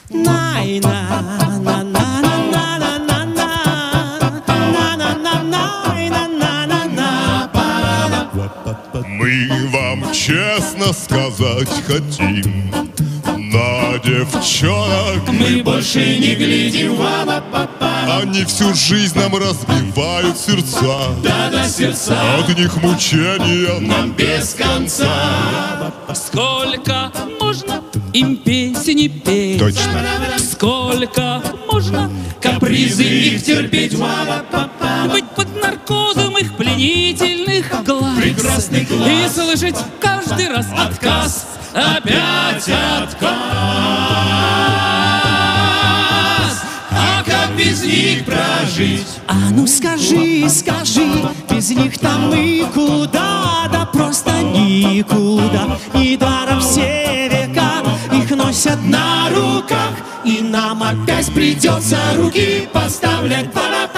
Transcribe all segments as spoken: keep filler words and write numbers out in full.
Мы вам честно сказать хотим, на девчонок мы больше не глядим. Они всю жизнь нам разбивают сердца. Да-да, сердца. От них мучения нам без конца. Сколько можно им песни петь? Точно. Сколько можно капризы их терпеть? Быть под наркозом их пленительных глаз, прекрасный глаз. И слышать каждый раз отказ, опять отказ. А как без них прожить? А ну скажи, скажи, без них-то мы куда? Да просто никуда. Недаром все века их носят на руках, и нам опять придется руки поставлять.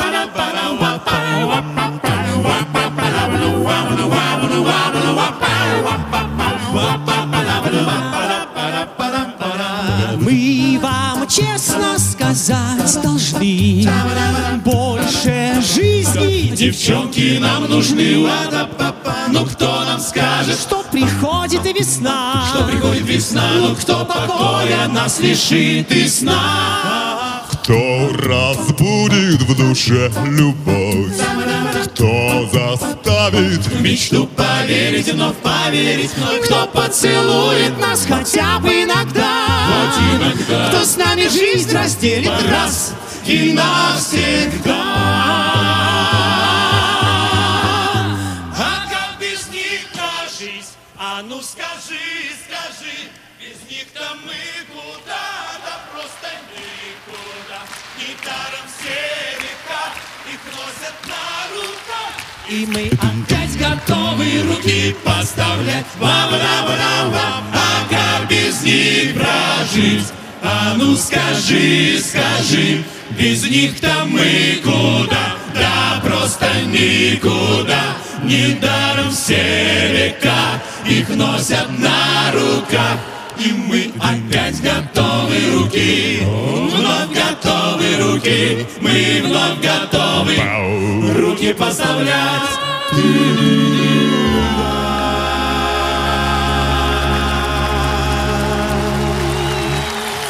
Мы вам честно сказать должны, больше жизни девчонки нам нужны. Ну кто нам скажет, что приходит и весна, что приходит весна? Ну кто покоя нас лишит и сна? Кто разбудит в душе любовь? Кто заставит в мечту поверить, вновь поверить? Кто поцелует нас хотя бы иногда? Хоть иногда. Кто с нами жизнь разделит раз и навсегда? А как без них прожить? А ну скажи, скажи, без них-то мы куда? Да просто никуда. Недаром все века их носят на руках, и мы опять готовы руки поставлять. Ва-ва-ва-ва-ва. А как без них прожить? А ну скажи, скажи, без них-то мы куда? Да просто никуда. Недаром все века их носят на руках, и мы опять готовы руки, вновь готовы руки, мы вновь готовы руки поставлять.